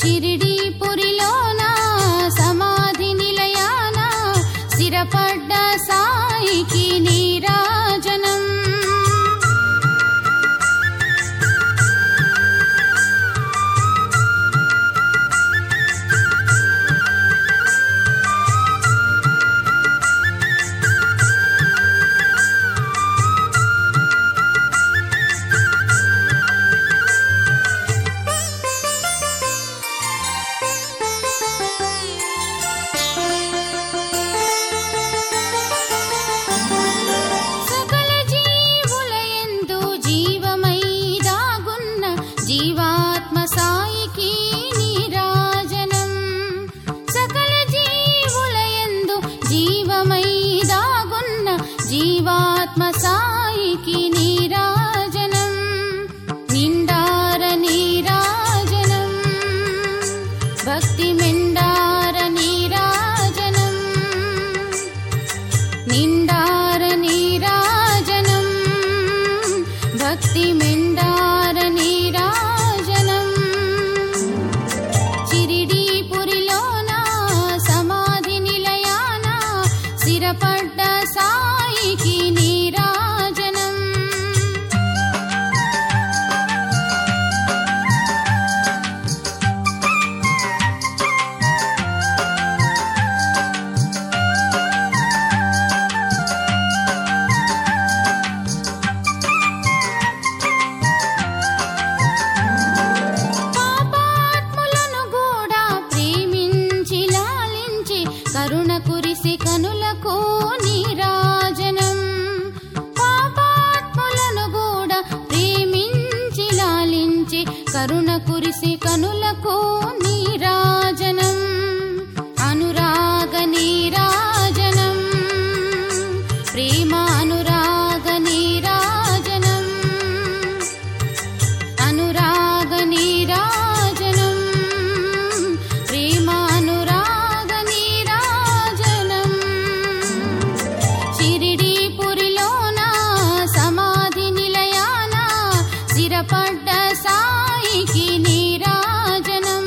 షిరిడీపురిలోన సమాధి నిలయాన స్థిరపడ్డ సాయికి నీరాజనం. జీవాత్మ సాయికి నీరాజనం. సకల జీవులయందు జీవమై దాగున్న జీవాత్మ సాయికి నీరాజనం. నిండార నీరాజనం భక్తి మెండార నీరాజనం. నిండార నీరాజనం భక్తి మెండార నీరాజనం. షిరిడీపురిలోన సమాధి నిలయాన స్థిరపడ్డ సాయికి నీరాజనం. కరుణ కురిసి కనులకు నీరాజనం. పాపాత్ములను కూడా ప్రేమించి లాలించి కరుణ కురిసి కనులకు నీరాజనం. అనురాగ నీరాజనం ప్రేమ అనురాగ నీరాజనం. అనురాగ నీరాజనం ప్రేమ అనురాగ నీరాజనం. షిరిడీపురిలోన సమాధి నిలయాన స్థిరపడ్డ సాయికి నీరాజనం.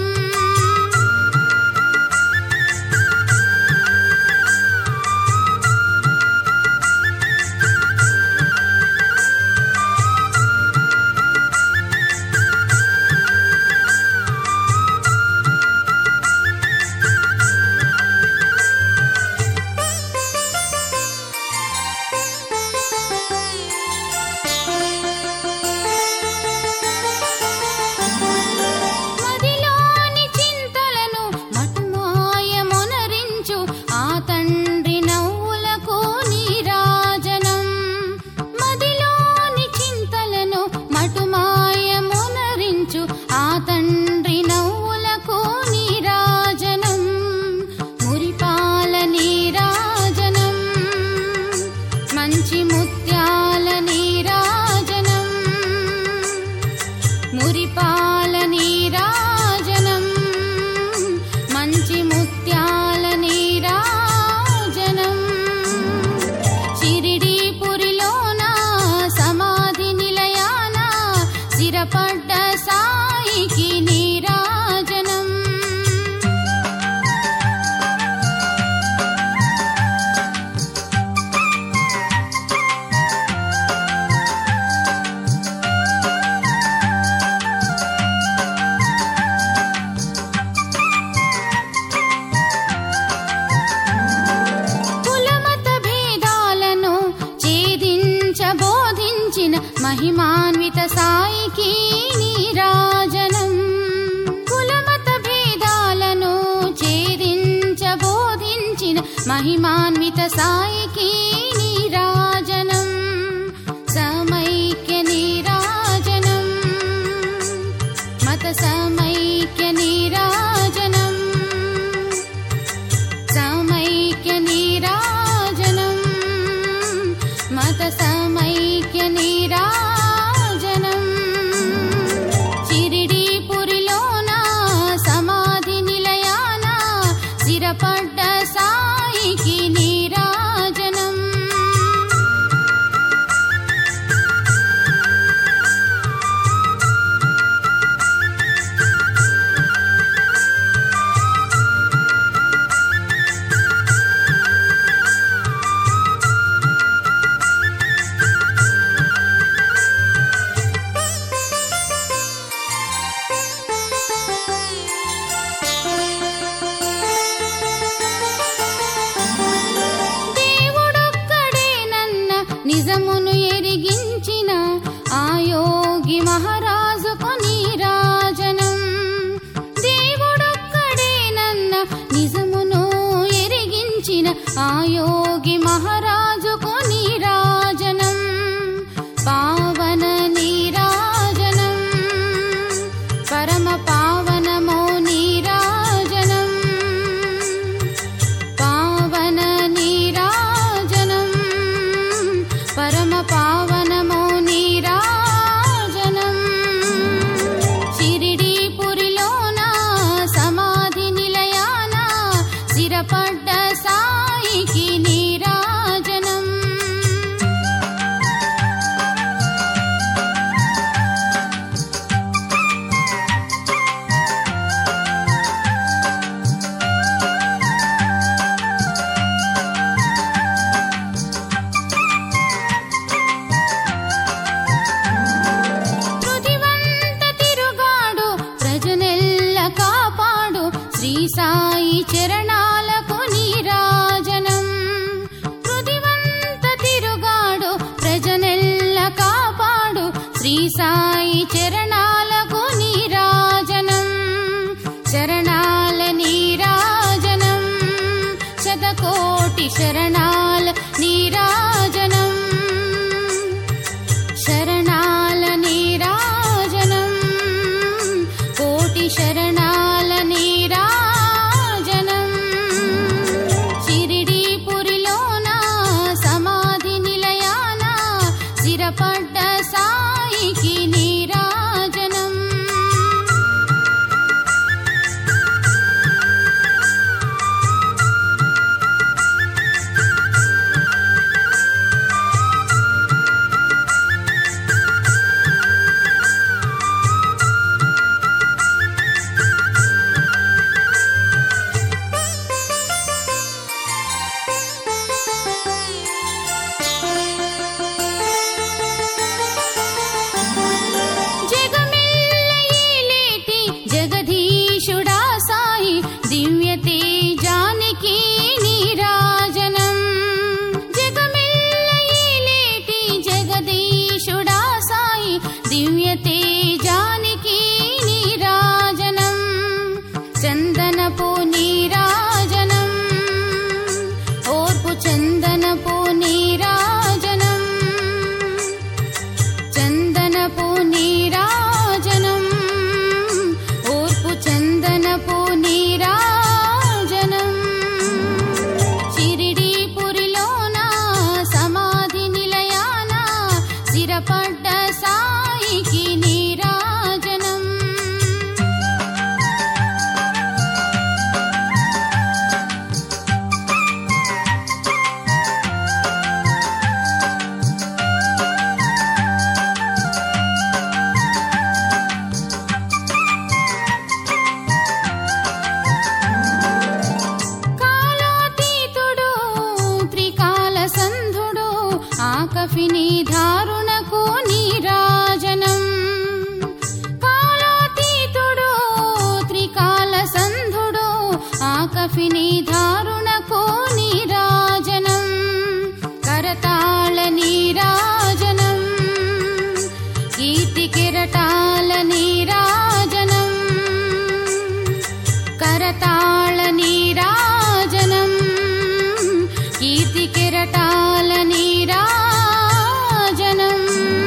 ఆ తండ్రి నవ్వులకు నీరాజనం. మురిపాల నీరాజనం మంచి ముత్యాల నీరాజనం. మురిపాల నీరాజనం మంచి ముత్యాల నీరాజనం. షిరిడీపురిలోన సమాధి నిలయాన స్థిరపడ్డ సాయికి నీరాజనం. కులమత భేదాలను ఛేదించ బోధించిన మహిమాన్విత సాయికి నీరాజనం. కులమత భేదాలను ఛేదించ బోధించిన మహిమాన్విత సాయికి నీరాజనం. సమైక్య నీరాజనం మత సమైక్య నీరాజనం. సమైక్య నీరాజనం మత సమైక్య నీరాజనం. షిరిడీపురిలోన సమాధి నిలయాన స్థిరపడ్డ సాయికి నీరాజనం. ఆ యోగి మహారాజుకు నీరాజనం పావన నీరాజనం పరమ పావనమో నీరాజనం పావన నీరాజనం పరమ పావనమో నీరాజనం షిరిడీపురిలోన సమాధి నిలయాన స్థిరపడ్డ సాయికి నీరాజనం పృథివంత తిరుగాడు ప్రజనెల్ల కాపాడు శ్రీ సాయి చరణాలకు నీరాజనం పృథివంత తిరుగాడు ప్రజనెల్ల కాపాడు శ్రీ సాయి చరణాలకు నీరాజనం శరణాల నీరాజనం శతకోటి శరణాల నీరాజనం శరణాల నీరాజనం కోటి శరణాల నీరాజనం షిరిడీపురిలోన సమాధి నిలయాన స్థిరపడ్డ సాయికి నీరాజనం జగమెల్ల ఏలేటి జగదీశుడా సాయి దివ్య తేజానికి నీరాజనం జగమెల్ల ఏలేటి జగదీశుడా సాయి దివ్య తేజానికి నీరాజనం చందనపు నీరాజనం ఓర్పు చందనపు నీరాజనం చందనపు నీరాజనం ఓర్పు చందనపు నీరాజనం షిరిడీపురిలోన సమాధి నిలయాన స్థిరపడ్డ సాయికి నీరాజనం కాలాతీతుడు త్రికాల సంధుడు ఆకఫిని ధారుణకు నీరాజనం కాలాతీతుడు త్రికాల సంధుడు ఆకఫిని ధారుణకు నీరాజనం కరతాళ నీరాజనం కీర్తి కిరటాల నీరాజనం కరతాళ నీరాజనం కీర్తి కిరటాల నీరాజనం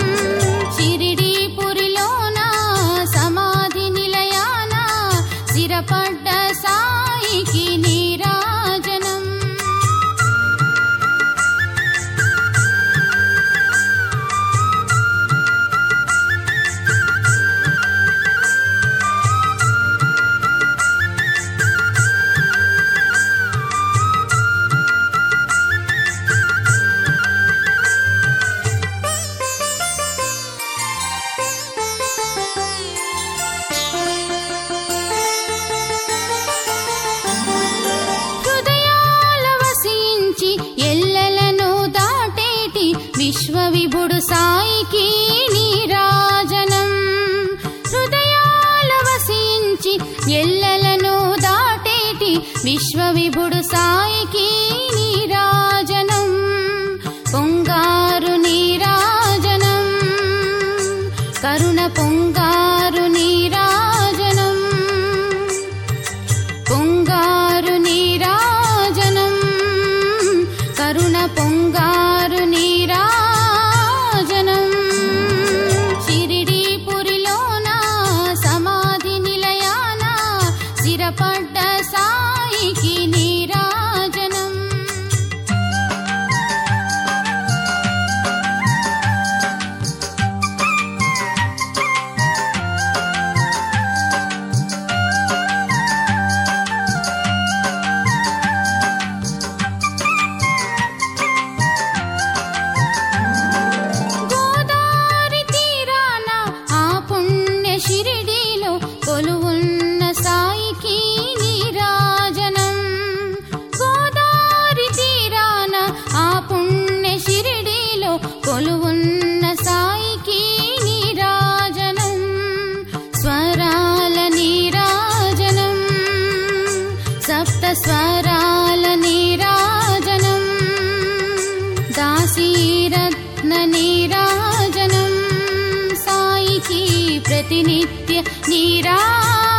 షిరిడీపురిలోన సమాధి నిలయాన స్థిరపడ్డ సాయికి నీరాజనం హృదయాల వసించి ఎల్లలను దాటేటి విశ్వవిభుడు సాయికి నీరాజనం హృదయాల వసించి ఎల్లలను దాటేటి విశ్వవిభుడు సాయికి నీరాజనం పొంగారు నీరాజనం కరుణ పొంగారు నీరాజనం పొంగారు నీరాజనం స్థిరపడ్డ సాయికి నీరాజనం. గోదావరి తీరాన ఆ పుణ్య షిరిడీలో కొలువున్న సాయికి నీరాజనం. గోదావరి తీరాన ఆ పుణ్య షిరిడీలో కొలువున్న సాయికి నీరాజనం. స్వరాల నీరాజనం, సప్త స్వరాల నీరాజనం, దాసీరత్న నీరాజనం, సాయికి ప్రతినిత్య నీరాజనం.